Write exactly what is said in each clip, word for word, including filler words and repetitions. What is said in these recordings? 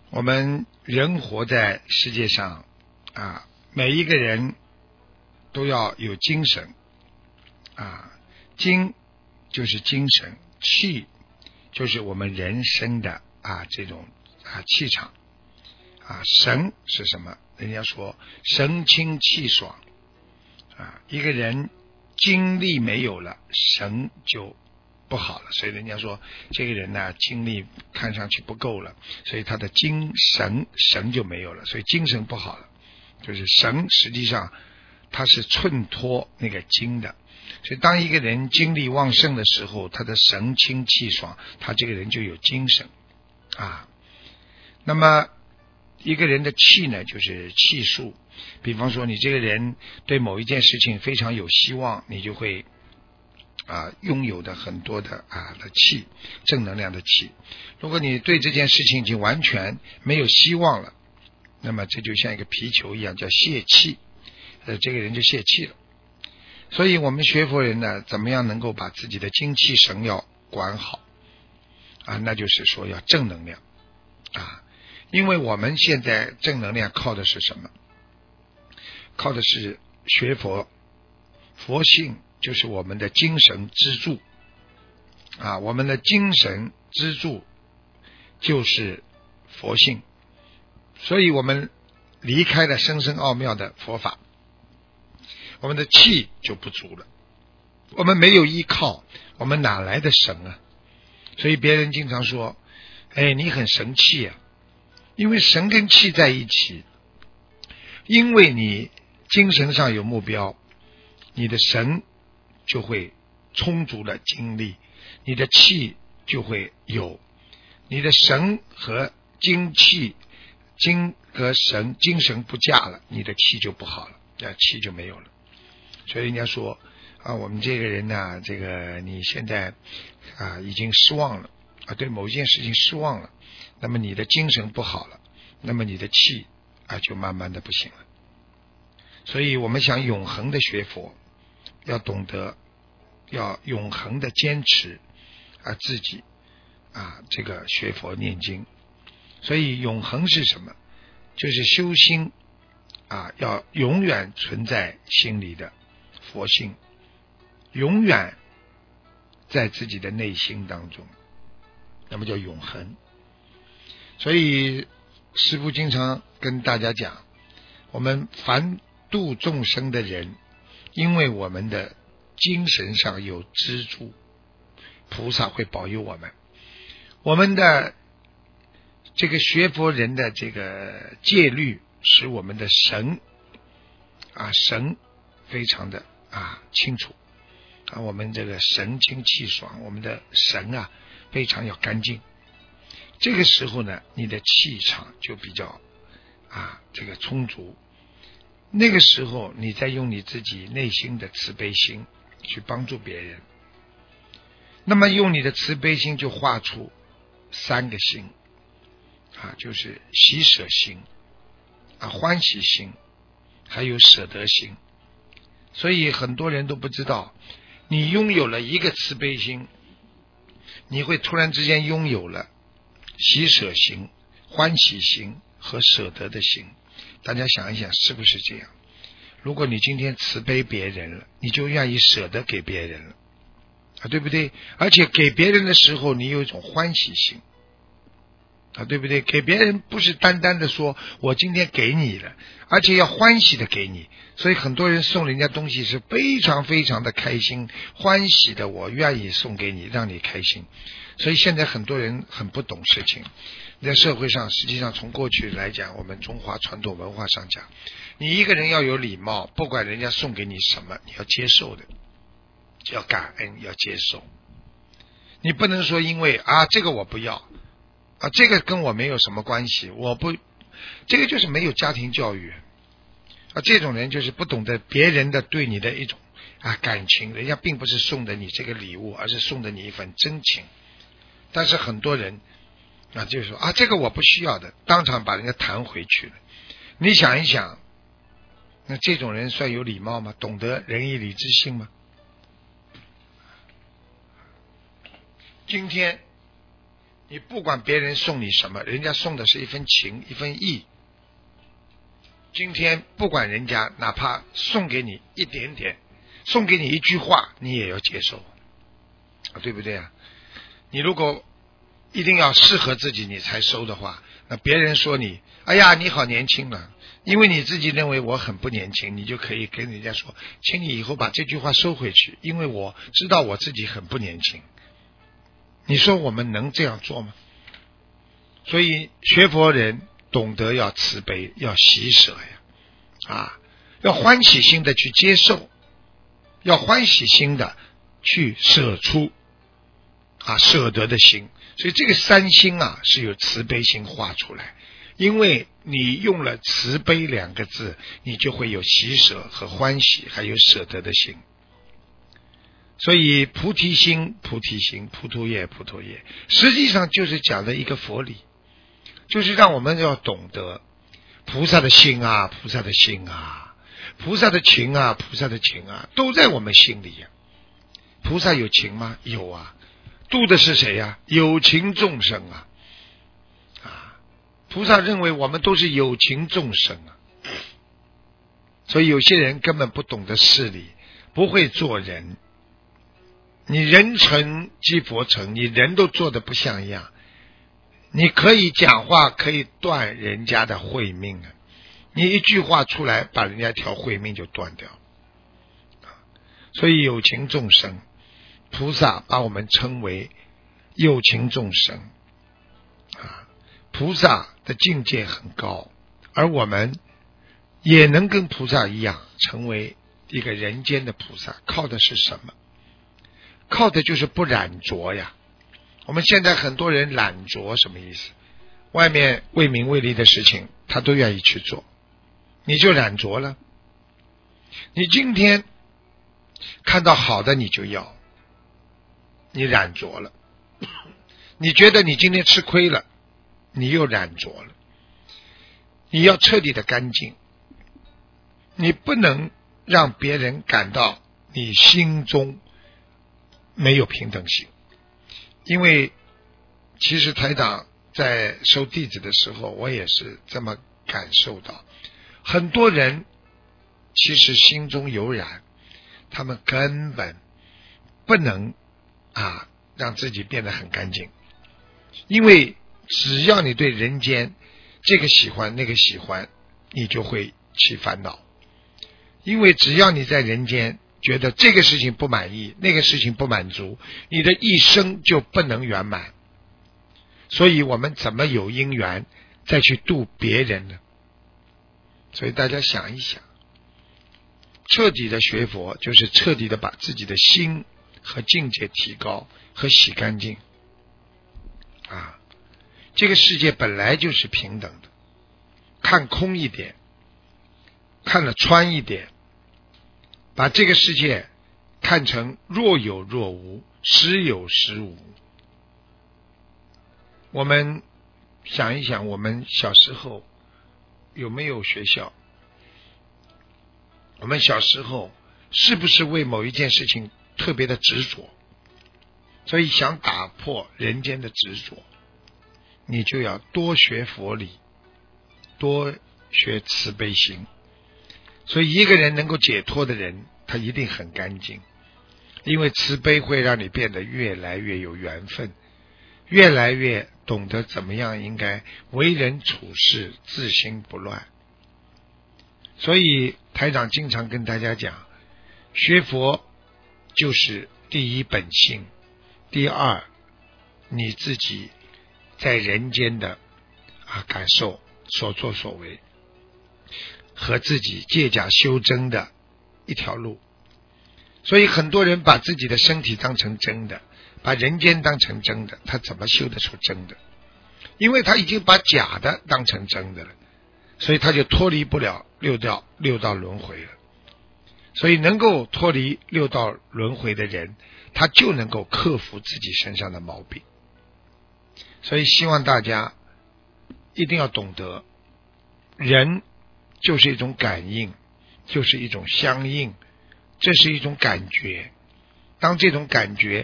我们人活在世界上啊，每一个人都要有精神啊，精就是精神，气就是我们人生的啊这种啊气场啊，神是什么？人家说神清气爽啊，一个人精力没有了，神就不好了，所以人家说这个人呢精力看上去不够了，所以他的精神神就没有了，所以精神不好了，就是神实际上它是衬托那个精的，所以当一个人精力旺盛的时候，他的神清气爽，他这个人就有精神啊。那么一个人的气呢，就是气数，比方说你这个人对某一件事情非常有希望，你就会啊拥有的很多的啊的气，正能量的气。如果你对这件事情已经完全没有希望了，那么这就像一个皮球一样，叫泄气，呃，这个人就泄气了。所以我们学佛人呢，怎么样能够把自己的精气神要管好啊？那就是说要正能量啊，因为我们现在正能量靠的是什么？靠的是学佛，佛性就是我们的精神支柱啊，我们的精神支柱就是佛性，所以我们离开了深深奥妙的佛法，我们的气就不足了，我们没有依靠，我们哪来的神啊？所以别人经常说，哎，你很神气啊，因为神跟气在一起，因为你精神上有目标，你的神就会充足的精力，你的气就会有，你的神和精气，精和神精神不佳了，你的气就不好了，那气就没有了。所以人家说啊，我们这个人呢，这个你现在啊已经失望了啊，对某一件事情失望了，那么你的精神不好了，那么你的气啊就慢慢的不行了。所以我们想永恒的学佛，要懂得要永恒的坚持啊自己啊这个学佛念经。所以永恒是什么？就是修心啊，要永远存在心里的佛性，永远在自己的内心当中，那么叫永恒。所以师父经常跟大家讲，我们凡度众生的人，因为我们的精神上有支柱，菩萨会保佑我们。我们的这个学佛人的这个戒律，使我们的神啊神非常的啊清楚啊，我们这个神清气爽，我们的神啊非常要干净。这个时候呢，你的气场就比较啊这个充足。那个时候，你再用你自己内心的慈悲心去帮助别人，那么用你的慈悲心就画出三个心啊，就是喜舍心啊、欢喜心，还有舍得心。所以很多人都不知道，你拥有了一个慈悲心，你会突然之间拥有了喜舍心、欢喜心和舍得的心。大家想一想，是不是这样？如果你今天慈悲别人了，你就愿意舍得给别人了啊，对不对？而且给别人的时候，你有一种欢喜心啊，对不对？给别人不是单单的说我今天给你了，而且要欢喜的给你。所以很多人送人家东西是非常非常的开心，欢喜的，我愿意送给你，让你开心。所以现在很多人很不懂事情，在社会上实际上从过去来讲，我们中华传统文化上讲，你一个人要有礼貌，不管人家送给你什么，你要接受的，要感恩，要接受。你不能说因为啊这个我不要啊，这个跟我没有什么关系，我不，这个就是没有家庭教育啊，这种人就是不懂得别人的对你的一种啊感情，人家并不是送的你这个礼物，而是送的你一份真情。但是很多人啊，就是说啊这个我不需要的，当场把人家弹回去了。你想一想，那这种人算有礼貌吗？懂得仁义礼智信吗？今天你不管别人送你什么，人家送的是一份情一份意，今天不管人家哪怕送给你一点点，送给你一句话，你也要接受，对不对啊？你如果一定要适合自己你才收的话，那别人说你哎呀你好年轻了，因为你自己认为我很不年轻，你就可以跟人家说，请你以后把这句话收回去，因为我知道我自己很不年轻。你说我们能这样做吗？所以学佛人懂得要慈悲，要喜舍呀，啊，要欢喜心的去接受，要欢喜心的去舍出，啊，舍得的心。所以这个三心啊是由慈悲心画出来，因为你用了慈悲两个字，你就会有喜舍和欢喜，还有舍得的心。所以菩提心菩提心，菩提叶菩提叶，实际上就是讲的一个佛理，就是让我们要懂得菩萨的心啊，菩萨的心啊，菩萨的情啊，菩萨的情啊，都在我们心里呀。菩萨有情吗？有啊。度的是谁呀？有情众生啊！啊，菩萨认为我们都是有情众生啊，所以有些人根本不懂得事理，不会做人。你人成即佛成，你人都做得不像样，你可以讲话可以断人家的慧命啊！你一句话出来，把人家条慧命就断掉。所以有情众生，菩萨把我们称为有情众生啊，菩萨的境界很高，而我们也能跟菩萨一样成为一个人间的菩萨。靠的是什么？靠的就是不染着呀。我们现在很多人染着，什么意思？外面为名为利的事情他都愿意去做，你就染着了。你今天看到好的你就要，你染着了。你觉得你今天吃亏了，你又染着了。你要彻底的干净，你不能让别人感到你心中没有平等心。因为其实台长在收弟子的时候，我也是这么感受到，很多人其实心中有染，他们根本不能啊让自己变得很干净。因为只要你对人间这个喜欢那个喜欢，你就会起烦恼。因为只要你在人间觉得这个事情不满意，那个事情不满足，你的一生就不能圆满。所以我们怎么有因缘再去度别人呢？所以大家想一想，彻底的学佛就是彻底的把自己的心和境界提高和洗干净啊！这个世界本来就是平等的，看空一点，看了穿一点，把这个世界看成若有若无，实有实无。我们想一想，我们小时候有没有学校？我们小时候是不是为某一件事情特别的执着？所以想打破人间的执着，你就要多学佛理，多学慈悲心。所以一个人能够解脱的人，他一定很干净，因为慈悲会让你变得越来越有缘分，越来越懂得怎么样应该为人处事，自心不乱。所以台长经常跟大家讲，学佛就是第一本性，第二你自己在人间的啊感受，所作所为和自己借假修真的一条路。所以很多人把自己的身体当成真的，把人间当成真的，他怎么修得出真的？因为他已经把假的当成真的了，所以他就脱离不了六道六道轮回了。所以能够脱离六道轮回的人，他就能够克服自己身上的毛病。所以希望大家一定要懂得，人就是一种感应，就是一种相应，这是一种感觉。当这种感觉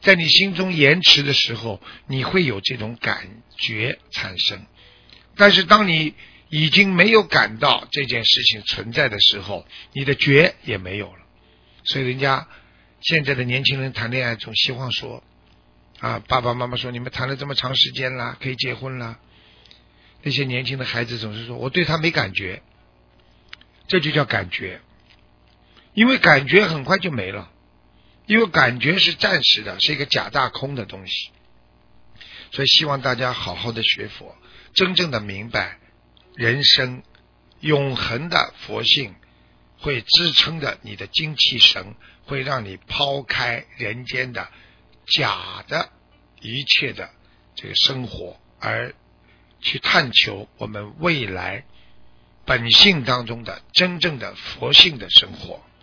在你心中延迟的时候，你会有这种感觉产生。但是当你已经没有感到这件事情存在的时候，你的觉也没有了。所以人家现在的年轻人谈恋爱总希望说啊，爸爸妈妈说你们谈了这么长时间了，可以结婚了。那些年轻的孩子总是说我对他没感觉，这就叫感觉。因为感觉很快就没了，因为感觉是暂时的，是一个假大空的东西。所以希望大家好好的学佛，真正的明白人生永恒的佛性会支撑着你的精气神，会让你抛开人间的假的一切的这个生活，而去探求我们未来本性当中的真正的佛性的生活。